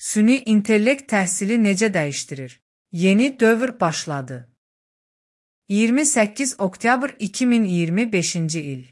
Süni intellekt təhsili necə dəyişdirir? Yeni dövr başladı. 28 oktyabr 2025-ci il.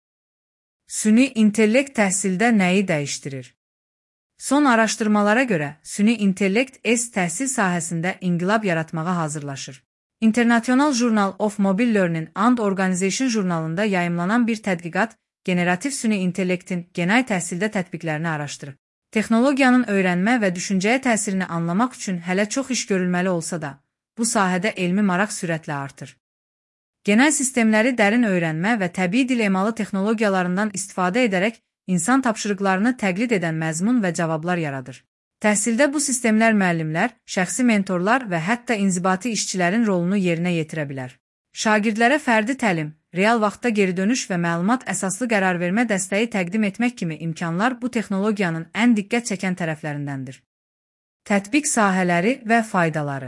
Süni intellekt təhsildə nəyi dəyişdirir? Son araşdırmalara görə, süni intellekt təhsil sahəsində inqilab yaratmağa hazırlaşır. International Journal of Mobile Learning and Organization jurnalında yayımlanan bir tədqiqat, generativ süni intellektin genel təhsildə tətbiqlərini araşdırır. Texnologiyanın öyrənmə və düşüncəyə təsirini anlamaq üçün hələ çox iş görülməli olsa da, bu sahədə elmi maraq sürətlə artır. Genel sistemləri dərin öyrənmə və təbii dil emalı texnologiyalarından istifadə edərək insan tapşırıqlarını təqlid edən məzmun və cavablar yaradır. Təhsildə bu sistemlər müəllimlər, şəxsi mentorlar və hətta inzibati işçilərin rolunu yerinə yetirə bilər. Şagirdlərə fərdi təlim, real vaxtda geri dönüş və məlumat əsaslı qərarvermə dəstəyi təqdim etmək kimi imkanlar bu texnologiyanın ən diqqət çəkən tərəflərindəndir. Tətbiq sahələri və faydaları.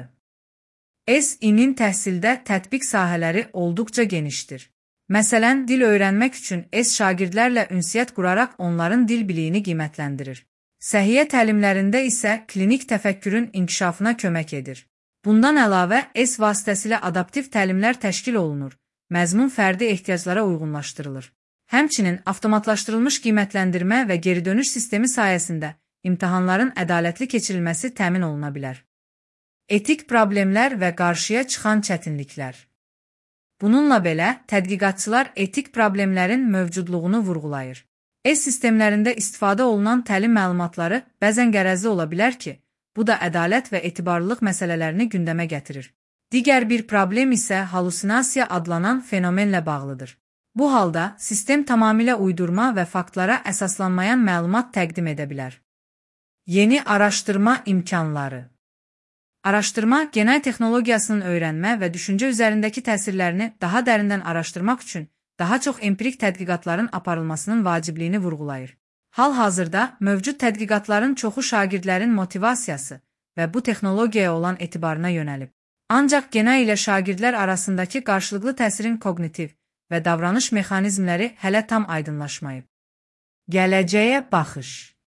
Sİ-nin təhsildə tətbiq sahələri olduqca genişdir. Məsələn, dil öyrənmək üçün şagirdlərlə ünsiyyət quraraq onların dil biliyini qiymətləndirir. Səhiyyə təlimlərində isə klinik təfəkkürün inkişafına kömək edir. Bundan əlavə, vasitəsilə adaptiv təlimlər təşkil olunur, məzmun fərdi ehtiyaclara uyğunlaşdırılır. Həmçinin avtomatlaşdırılmış qiymətləndirmə və geri dönüş sistemi sayəsində imtahanların ədalətli keçirilməsi təmin oluna bilər. Etik problemlər və qarşıya çıxan çətinliklər. Bununla belə, tədqiqatçılar etik problemlərin mövcudluğunu vurğulayır. Sistemlərində istifadə olunan təlim məlumatları bəzən qərəzli ola bilər ki, bu da ədalət və etibarlılıq məsələlərini gündəmə gətirir. Digər bir problem isə hallusinasiya adlanan fenomenlə bağlıdır. Bu halda sistem tamamilə uydurma və faktlara əsaslanmayan məlumat təqdim edə bilər. Yeni araşdırma imkanları. Araşdırma, genel texnologiyasının öyrənmə və düşüncə üzərindəki təsirlərini daha dərindən araşdırmaq üçün daha çox empirik tədqiqatların aparılmasının vacibliyini vurğulayır. Hal-hazırda mövcud tədqiqatların çoxu şagirdlərin motivasiyası və bu texnologiyaya olan etibarına yönəlib. Ancaq genel ilə şagirdlər arasındakı qarşılıqlı təsirin kognitiv və davranış mexanizmləri hələ tam aydınlaşmayıb. Gələcəyə baxış.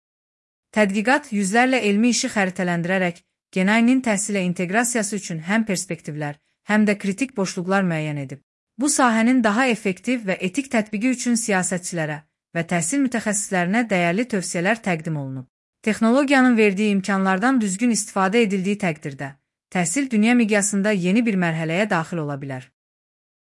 Tədqiqat yüzlərlə elmi işi xəritələndirərək genelin təhsilə inteqrasiyası üçün həm perspektivlər, həm də kritik boşluqlar müəyyən edib. Bu sahənin daha effektiv və etik tətbiqi üçün siyasətçilərə və təhsil mütəxəssislərinə dəyərli tövsiyələr təqdim olunub. Texnologiyanın verdiyi imkanlardan düzgün istifadə edildiyi təqdirdə, təhsil dünya miqyasında yeni bir mərhələyə daxil ola bilər.